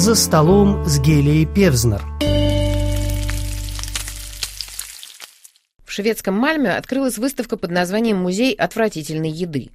«За столом с Гелией Певзнер». В шведском Мальме открылась выставка под названием «Музей отвратительной еды».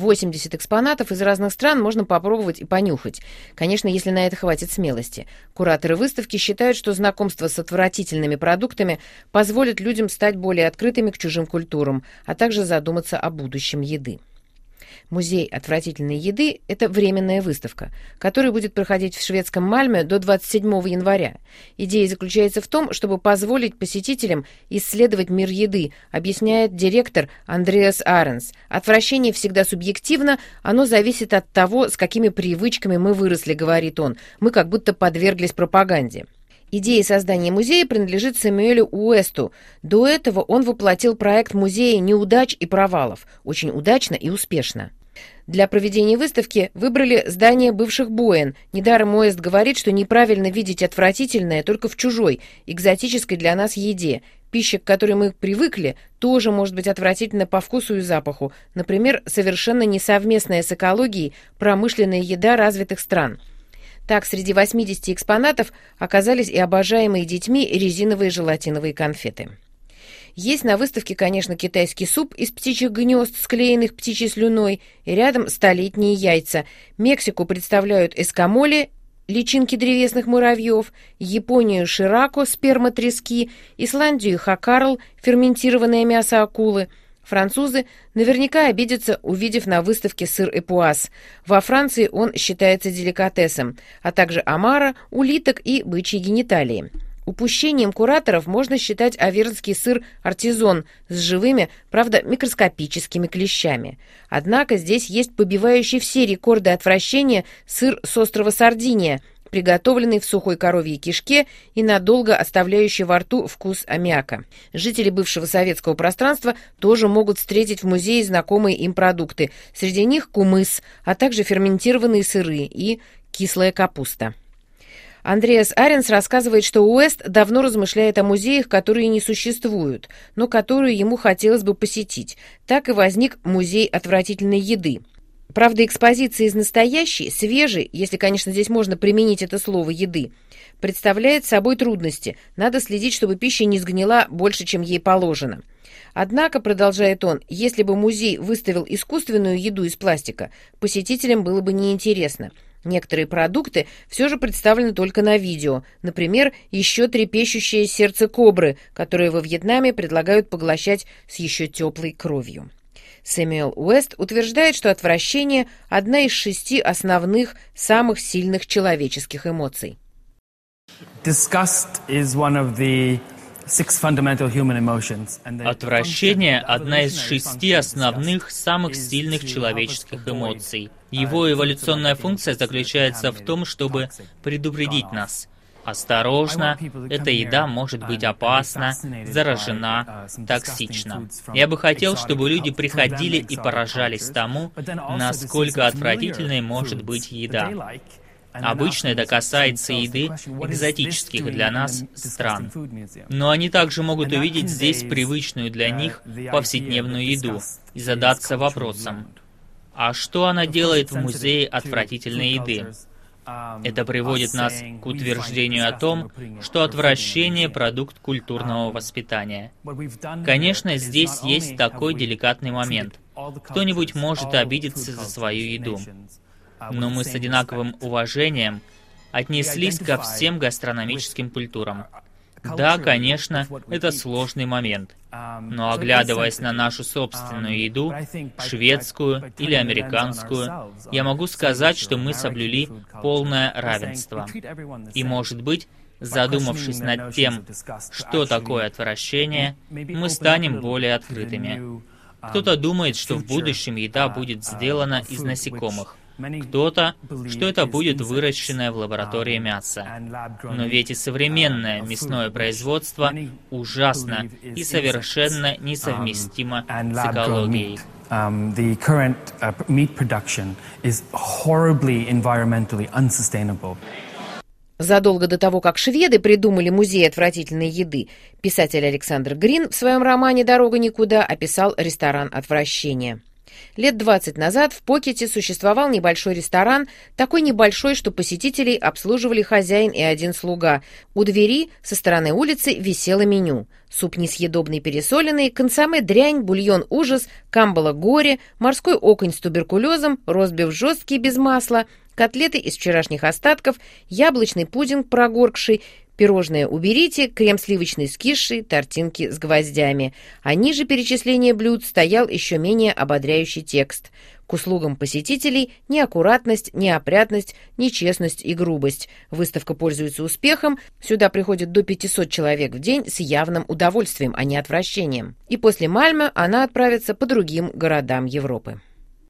80 экспонатов из разных стран можно попробовать и понюхать. Конечно, если на это хватит смелости. Кураторы выставки считают, что знакомство с отвратительными продуктами позволит людям стать более открытыми к чужим культурам, а также задуматься о будущем еды. Музей отвратительной еды – это временная выставка, которая будет проходить в шведском Мальме до 27 января. Идея заключается в том, чтобы позволить посетителям исследовать мир еды, объясняет директор Андреас Аренс. Отвращение всегда субъективно, оно зависит от того, с какими привычками мы выросли, говорит он. Мы как будто подверглись пропаганде. Идея создания музея принадлежит Сэмюэлю Уэсту. До этого он воплотил проект музея неудач и провалов. Очень удачно и успешно. Для проведения выставки выбрали здание бывших Боен. Недаром Уэст говорит, что неправильно видеть отвратительное только в чужой, экзотической для нас еде. Пища, к которой мы привыкли, тоже может быть отвратительна по вкусу и запаху. Например, совершенно несовместная с экологией промышленная еда развитых стран. Так, среди 80 экспонатов оказались и обожаемые детьми резиновые желатиновые конфеты. Есть на выставке, конечно, китайский суп из птичьих гнезд, склеенных птичьей слюной, и рядом столетние яйца. Мексику представляют эскамоли, личинки древесных муравьев, Японию ширако, сперма трески, Исландию хакарл, ферментированное мясо акулы. Французы наверняка обидятся, увидев на выставке сыр эпуаз. Во Франции он считается деликатесом, а также омара, улиток и бычьи гениталии. Упущением кураторов можно считать авернский сыр артизон с живыми, правда, микроскопическими клещами. Однако здесь есть побивающий все рекорды отвращения сыр с острова Сардиния, приготовленный в сухой коровьей кишке и надолго оставляющий во рту вкус аммиака. Жители бывшего советского пространства тоже могут встретить в музее знакомые им продукты. Среди них кумыс, а также ферментированные сыры и кислая капуста. Андреас Аренс рассказывает, что Уэст давно размышляет о музеях, которые не существуют, но которые ему хотелось бы посетить. Так и возник музей отвратительной еды. Правда, экспозиция из настоящей, свежей, если, конечно, здесь можно применить это слово «еды», представляет собой трудности. Надо следить, чтобы пища не сгнила больше, чем ей положено. Однако, продолжает он, если бы музей выставил искусственную еду из пластика, посетителям было бы неинтересно. Некоторые продукты все же представлены только на видео. Например, еще трепещущее сердце кобры, которое во Вьетнаме предлагают поглощать с еще теплой кровью. Сэмюэл Уэст утверждает, что отвращение – одна из 6 основных, самых сильных человеческих эмоций. Отвращение – одна из 6 основных, самых сильных человеческих эмоций. Его эволюционная функция заключается в том, чтобы предупредить нас. Осторожно, эта еда может быть опасна, заражена, токсична. Я бы хотел, чтобы люди приходили и поражались тому, насколько отвратительной может быть еда. Обычно это касается еды экзотических для нас стран. Но они также могут увидеть здесь привычную для них повседневную еду и задаться вопросом, а что она делает в музее отвратительной еды? Это приводит нас к утверждению о том, что отвращение – продукт культурного воспитания. Конечно, здесь есть такой деликатный момент. Кто-нибудь может обидеться за свою еду. Но мы с одинаковым уважением отнеслись ко всем гастрономическим культурам. Да, конечно, это сложный момент. Но оглядываясь на нашу собственную еду, шведскую или американскую, я могу сказать, что мы соблюли полное равенство. И, может быть, задумавшись над тем, что такое отвращение, мы станем более открытыми. Кто-то думает, что в будущем еда будет сделана из насекомых. Кто-то, что это будет выращенное в лаборатории мясо. Но ведь и современное мясное производство ужасно и совершенно несовместимо с экологией. The current meat production is horribly environmentally unsustainable. Задолго до того, как шведы придумали музей отвратительной еды, писатель Александр Грин в своем романе «Дорога никуда» описал ресторан отвращения. Лет 20 назад в Покете существовал небольшой ресторан, такой небольшой, что посетителей обслуживали хозяин и один слуга. У двери со стороны улицы висело меню. Суп несъедобный пересоленный, консоме дрянь, бульон ужас, камбала горе, морской окунь с туберкулезом, ростбиф жесткий без масла, котлеты из вчерашних остатков, яблочный пудинг прогоркший, пирожное уберите, крем сливочный скисший, тортинки с гвоздями. А ниже перечисления блюд стоял еще менее ободряющий текст. К услугам посетителей неаккуратность, неопрятность, нечестность и грубость. Выставка пользуется успехом. Сюда приходит до 500 человек в день с явным удовольствием, а не отвращением. И после Мальмö она отправится по другим городам Европы.